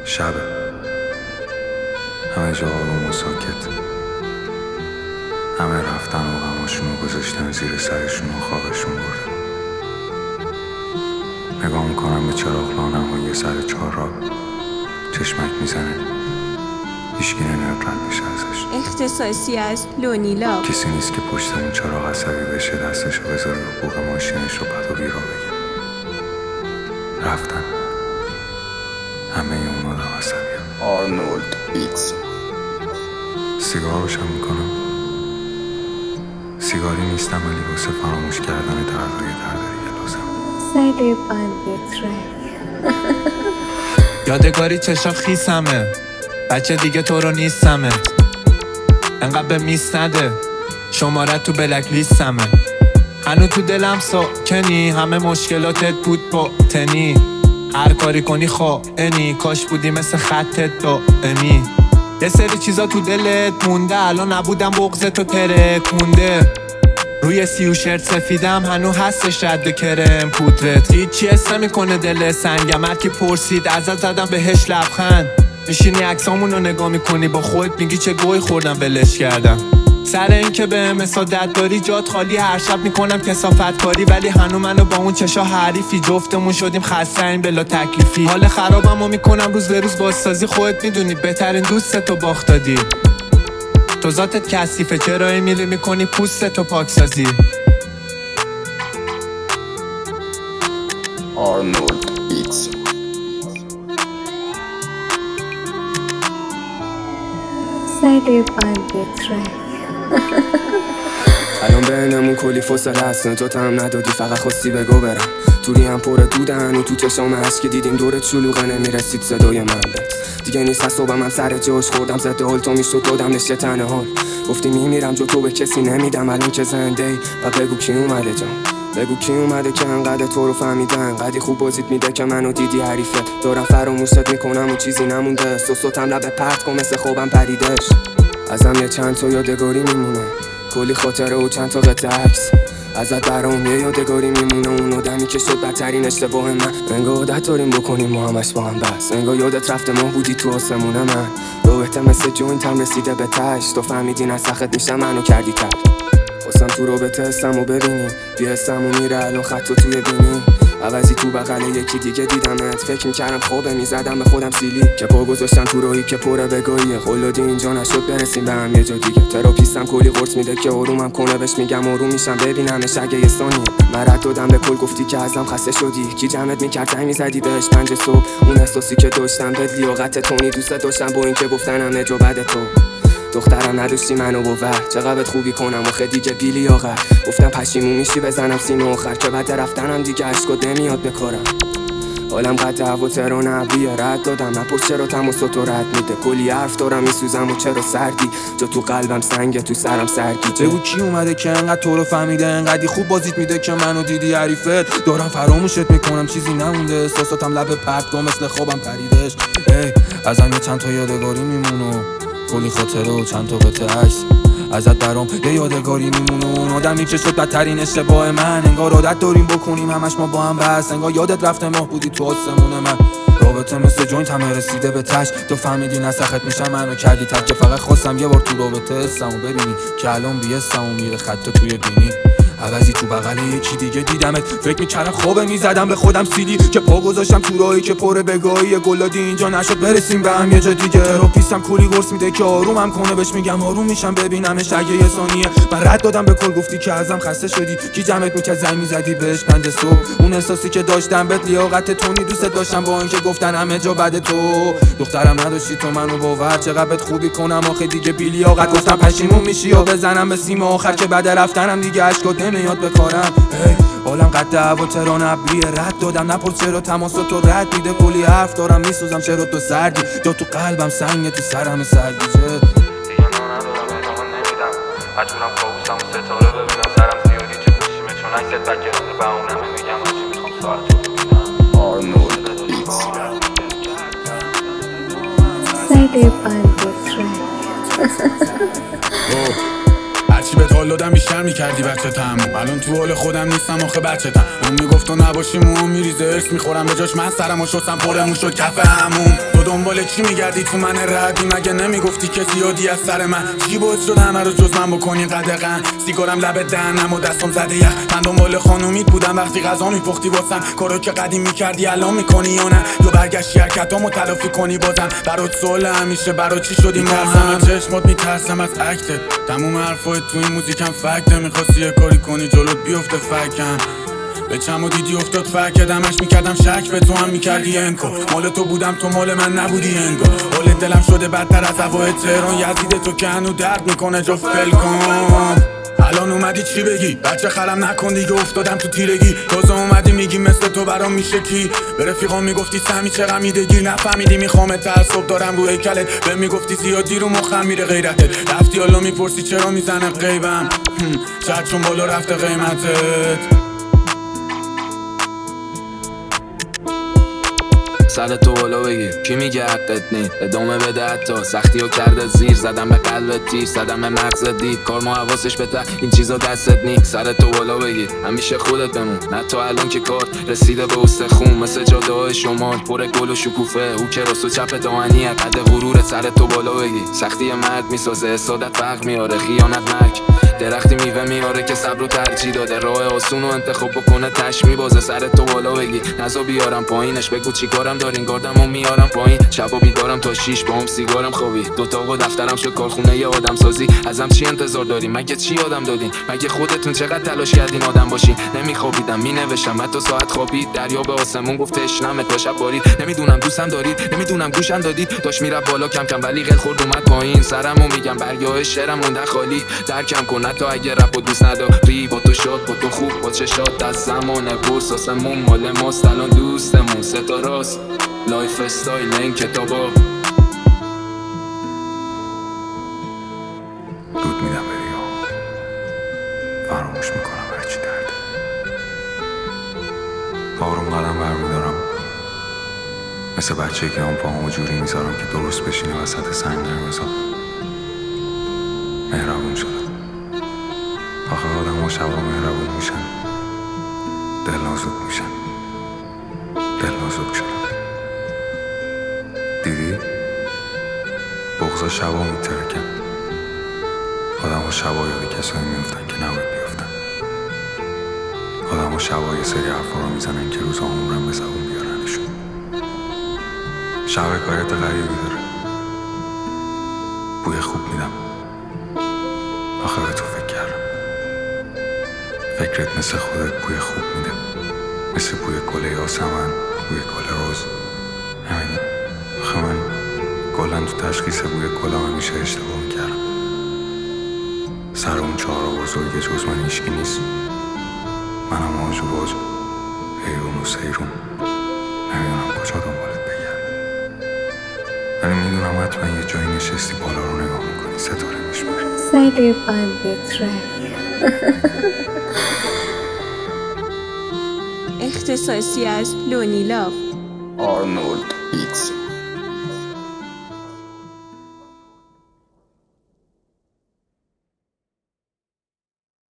شبه، همه جا آروم و ساکت، همه رفتن و غماشونو گذاشتن زیر سرشون و خوابشون بردن. نگاه میکنم به چراغ راهنمایی سر چهارراه، چشمک میزنه، هیچکی نمیاد رد بشه ازش. اختصاصی از لونیلا. کسی نیست که پشت اون چراغ عصبی بشه، دستشو بذاره رو بوق ماشینش و بد و بیرا بگه. رفتن همه اون آدم عصبی هم. آرنولد ایکس. سیگار روشن میکنم، سیگاری نیستم ولی واسه فراموش کردن دردای درداری لازم. Excited on the track. یادگاری چشا خیسمه، بچه دیگه تو رو نیستمه، انقدر به میس نده، شماره تو بلک لیستمه، هنو تو دلم ساکنی، همه مشکلاتت بود باطنی، هر کاری کنی خائنی، کاش بودی مثل خطت دائمی، یه سری چیزا تو دلت مونده، الان نبودم بغضت و ترکونده، روی سیوشرت سفیدم هنو هستش رد کرم پودرت، هیچی حس نمیکنه دل سنگم، هر کی پرسید ازت زدم بهش لبخند، میشینی عکسامون رو نگاه میکنی با خودت میگی چه گوی خوردم ولش کردم، سر این که به مسادت داری جات خالی، هر شب میکنم کثافت کاری، ولی هنو منو با اون چشا حریفی، جفتمون شدیم خسته‌ایم بلا تکلیفی، حال خرابمو میکنم روز به روز بازسازی، خودت میدونی بهترین دوستتو باخت دادی، تو ذاتت کثیفه، چرا میری میکنی پوستتو پاکسازی. آرنولد ایکس. Excited on the track. الان بینمون کلی فاصله هست، نجات هم ندادی، فقط خواستی بگو برم، توری هم پر دودن و تو چشام هست که دیدیم دورت شلوغه، نمیرسید صدای من بهت دیگه نیست، حسابم هم سر جاش خوردم، زده حال تو میشد دادم نشه تنه حال، گفتی میمیرم جو تو به کسی نمیدم، الان که زنده ای و بگو کی اومده جان، بگو کی اومده که انقدر تو رو فهمیده، انقدی خوب بازیت میده که منو دیدی حریفه، دارم فراموشت میکنم و چیزی نمونده، سوسوتم لب پرت کن مثل خوابم پریدش، ازم یه چند تا یادگاری میمونه، کلی خاطره و چند تا قطعه عکس، ازت برام یه یادگاری میمونه، اون آدمی که شد بدترین اشتباه من، انگار عادت داریم بکنیم ما همش با هم بس، انگار یادت رفته ما بودی تو آسمون من، رابطه مثل جوینتم رسیده به تش، تو فهمیدی از سخت میشم منو کردی تر، خواستم تو رابطه هستم و ببینی، بیا هستم و میره الان خط و توی بینی، عوضی تو بغل یکی دیگه دیدمت، فکر میکردم خوابه میزدم به خودم سیلی، که پا گذاشتم تو راهی که پره بگاهیه، قولادی اینجا نشد برسیم به هم یه جا دیگه، تراپیستم کلی قرص میده که آرومم کنه، بهش میگم آروم میشم ببینمش اگه یه ثانیه، من رد دادم به کل گفتی که ازم خسته شدی، کی جمعت میکرد زنگ میزدی بهش 5 صبح، اون احساسی که داشتم بد لیاقت تونی، دوست داشتم با این که گفتنم نجا بعد تو، دخترم نداشتی منو باور، چقدر خوبی کنم آخه دیگه بیلی آخر، گفتم پشیمون میشی بزنم سینه آخر، که بعد رفتنم دیگه عشقات نمیاد بکارم، حالم قد هوا تران ابریه، رد دادم نپرس چرا تماس تو رد میده، کلی حرف دارم میسوزم و چرا سردی، جا تو قلبم سنگه تو سرم سرگیجه، بگو کی اومده که انقدر تو رو فهمیده، انقدی خوب بازیت میده که منو دیدی حریفت، دارم فراموشت میکنم چیزی نمونده، احساساتم لب پرت کن مثل خوابم پریدش، ازم یه چند تا یادگاری میمونه، کلی خاطره و چند تا قطعه عکس، ازت برام یه یادگاری میمونه، اون آدمی که شد بدترین اشتباه من، انگار عادت داریم بکنیم همش ما با هم بس، انگار یادت رفته ما بودی تو آسمون من، رابطه مثل جوینت همه رسیده به تش، تو فهمیدی نسخت میشم منو کردی تک، که فقط خواستم یه بار تو رابطه هستم و ببینی که الان بیستم و میره خط توی بینی، عوضی تو بغل یکی دیگه دیدمت، فکر میکردم خوابه میزدم به خودم سیلی، که پا گذاشتم تو راهی که پره بگاهیه، گلادی اینجا نشد برسیم به هم یه جا دیگه، تراپیستم کلی قرص میده که آرومم کنه، بهش میگم آروم میشم ببینمش اگه یه ثانیه، من رد دادم به کل گفتی که ازم خسته شدی، کی جمعت میکرد زنگ میزدی بهش 5 صبح، اون احساسی که داشتم بد لیاقت تونی، دوست داشتم با اینکه گفتن همه جا بعد تو، دخترم نداشتی تو منو باور، چقدر خوبی کنم آخه دیگه بی لیاقت، گفتم پشیمون میشی یا بزنم به سیم آخر، که بعد رفتنم دیگه عشقات نمیاد بکارم، حالم قد هوا تران ابریه، رد دادم نپرس چرا تماس تو رد میده، کلی حرف دارم میسوزم چرا تو سردی، جا تو قلبم سنگه تو سرم سرگیجه، دیگه ندارم ادامه نمیدم، مجبورم کابوسم و ستاره ببینم، سرم زیادی چه پوشیمه چون عکست بگرده بهونمه، میگم آجی میخوام ساعت رو ببینم. آرنولد ایکس. Excited on the track. هرچی بهت حال دادم بیشتر میکردی بچه تموم، الان تو حال خودم نیستم آخه بچه تم، اون میگفت تو نباشی موام میریزه، ارس میخورم به جاش، من سرمو شستم پر موش و کف هموم، تو دنبال چی میگردی تو من ردی؟ مگه نمیگفتی که زیادی از سر من چی باعث شد همه رو جز من بکنی قدغن؟ سیگارم لب دهنم و دستم زده یخ. من دنبال خانومیت بودم وقتی غذا میپختی واسم، کارو که قدیم میکردی الان میکنی یا نه؟ یا برگشتی حرکتامو تلافی کنی بازم؟ برات سوال همیشه برات چی شدی میترسم از چشمات، میترسم از عکست. تموم حرفات تو این موزیکم فکته، میخواستی یه کاری کنی جلوت بیفته فکم. به چم و دیدی افتاد فکر دمش میکردم شک به تو هم میکردی انکو. مال تو بودم تو مال من نبودی انگو. حال دلم شده بدتر از هوای تهران، یزید تو که هنو درد میکنه جا فل کن. الان اومدی چی بگی؟ بچه خرم نکن دیگه افتادم تو تیرگی. تازه اومدی میگی مثل تو برام میشه کی؟ به رفیقام میگفتی سمی چه غمی دگیر، نفهمیدی میخوام تعصب دارم رو هیکلت. به میگفتی زیادی رو مخم میره غیرتت، رفتی حالا میپرسی چرا میزنه قیبم. شاید چون بالا رفته قیمتت. سر تو بالا بگیر، کی میگه حقت نی؟ ادامه بده حتی سختی و کرده زیر. زدم به قلبت تیر، زدم به مغزت دید. کار ما حواسش بده این چیزا دستت نی. سر تو بالا بگیر، همیشه خودت بمون. نه تا الان که کار رسیده به استخون، مثل جاده های شمال پر گل و شکوفه. او که راست و چپ دهانیه قد غرورت. سر تو بالا بگیر، سختی مرد میسازه حسادت فرق میاره. خیانت مرگ درختی میوه میاره که صبر و ترجیح داده. راه آسون و انتخاب بکنه تش میبازه. سر تو بالا بگیر، نزا بیارم پایینش. بگو چی کارم دارین گاردمو میارم پایین. شبا بیدارم تا 6 با هم سیگارم خوابی. دوتا و دفترم شد کارخونه ی آدم سازی. ازم چی انتظار دارین؟ مگه چی آدم دادین؟ مگه خودتون چقدر تلاش کردین آدم باشین؟ نمیخوابیدم مینوشتم حتی ساعت خوابید. دریا به آسمون گفت تشنمت با شب بارید. نمیدونم دوستم دارید، نمیدونم گوشم دادید. داش میره بالا کم کم ولی قل خورد اومد پایین. سرمو میگم برگاه شعرم مونده خالی. درکم کن حتی اگه رپو دوست نداری. با تو شاد، با تو خوب، با چشات از زمانه برس آسمون مال ماست. الان دوستمون ستاراست. لایف استایل این کتابا دود میدم به ریا، فراموش میکنم هرچی درده. آروم قدم برمیدارم، مثل بچه که هم پاهمو جوری میذارم که درست بشینه وسط سنگ نرمزا. مهربون شدم. آخه آدم ها شبا مهربون میشن، دل نازک میشن. دل نازک شدم. دیدی؟ بغضا شبا میترکن. آدم ها شبا یاد کسایی میفتن که نباید بیفتن. آدم ها شبا یه سری حرفا رو میزنن که روزا عمرم به زبون بیارنشون. شب حکایت غریبی داره، بوی خوب میدم. آخه به تو فکر کردم، فکرت مثل خودت بوی خوب میده. مثل بوی گل یاسمن، بوی گل روز. همین. آخه من گلن تو تشخیص بوی گلم همیشه اشتباه میکردم. سر اون 4 بزرگ جز من هیچکی نیست. منم آج و باج، حیرون و سیرون. نمیدونم کجا دنبالت بگردم، ولی میدونم حتما یه جایی نشستی بالا رو نگاه میکنی ستاره میشماری. Silent on the track. اختصاصی از لونی لاو. آرنولد ایکس.